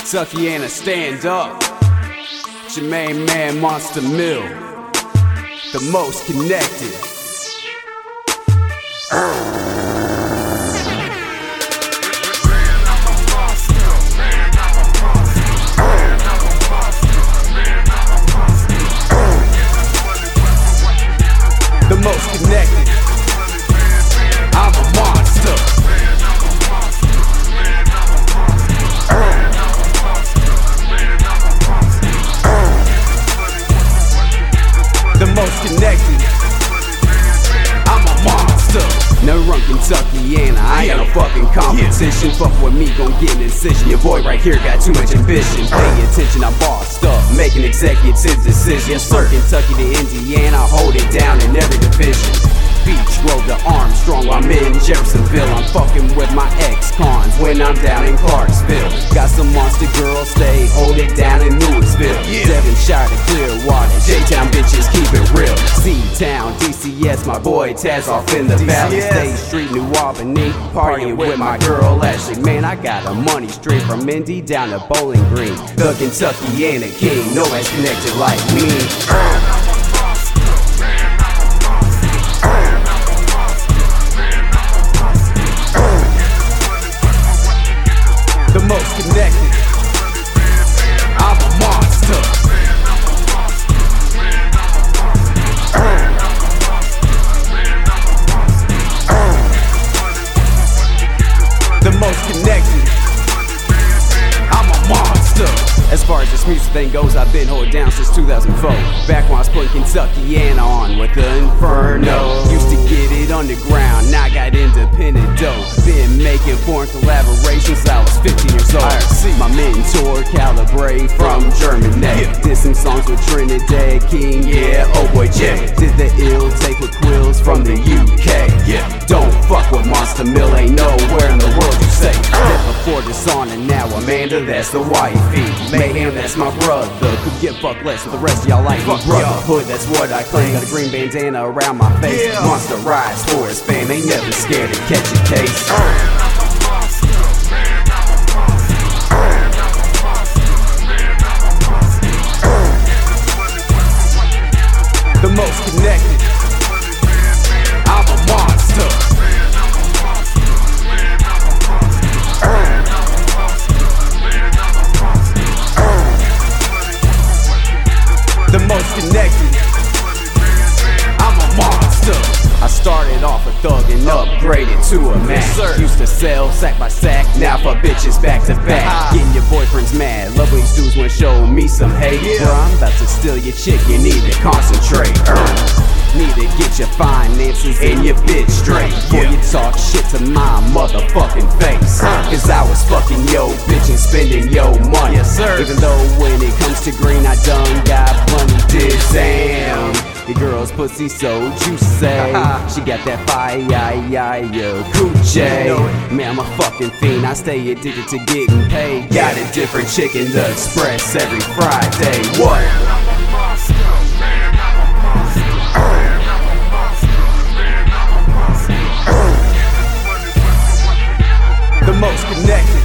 Kentuckiana, stand up. It's your main man, Monster Mill, the most connected. The most connected. I'm a monster. The most connected. I'm a monster. Never run Kentuckiana, I ain't got no fucking competition. Fuck with me, gon' get an incision. Your boy right here got too much ambition. Pay attention, I'm bossed up, making executive decisions. From Kentucky to Indiana, I hold it down in every division. Beach road to Armstrong, I'm in Jeffersonville. I'm fucking with my ex-cons when I'm down in Clarksville. Got some monster girls, stay hold it down in Louisville. Devonshire to Clearwater, J-Town bitches keep it real. C-Town, DCS, my boy Taz off in the valley. State Street, New Albany, partying with my girl Ashley. Man, I got a money straight from Indy down to Bowling Green. The Kentuckiana king, no one's connected like me. The most connected. I'm a monster. The most connected. I'm a monster. As far as this music thing goes, I've been holding down since 2004. Back when I was putting Kentuckiana on with the Inferno. Used to get it underground, now I got independent dough. Been making foreign collaborations since I was 15 years old. My mentor, Calibre from Germany. Did some songs with Trinidad King, yeah, oh boy Jay. Did the ill take with Quills from the UK. Don't fuck with Monster Mill, ain't nowhere in the world you say. Before this on and now Amanda, that's the wifey. Mayhem, that's my brother. Could get fucked less with the rest of y'all like me. Brotherhood, that's what I claim. Got a green bandana around my face. Monster rides for his fame, ain't never scared to catch a case. The most connected. I'm a monster. The most connected. I'm a monster. I started off a thug and upgraded to a man. Used to sell sack by sack, now for bitches back to back. Getting your boyfriends mad, love when these dudes wanna show me some hate. Bro, I'm about to steal your chick, you need to concentrate. Need to get your finances and your bitch straight before you talk shit to my motherfucking face. Cause I was fucking yo bitch and spending yo money. Even though when it comes to green I done got plenty damn. The girl's pussy so juicy. She got that fire, coochie. Man, I'm a fucking fiend, I stay addicted to getting paid. Got a different chick in the Express every Friday. What? The most connected.